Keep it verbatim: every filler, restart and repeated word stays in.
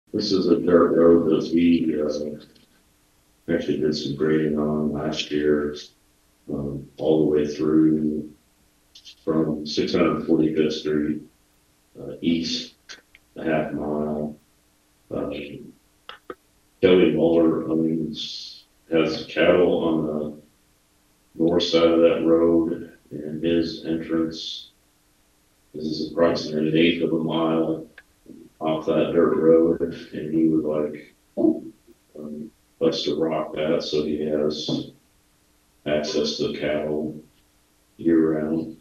This is a dirt road that we uh, actually did some grading on last year, um, all the way through from six hundred forty-fifth Street uh, east, a half mile. Uh, Kelly Muller owns has cattle on the north side of that road, and his entrance is approximately an eighth of a mile off that dirt road, and he would like um, us to rock that so he has access to cattle year round.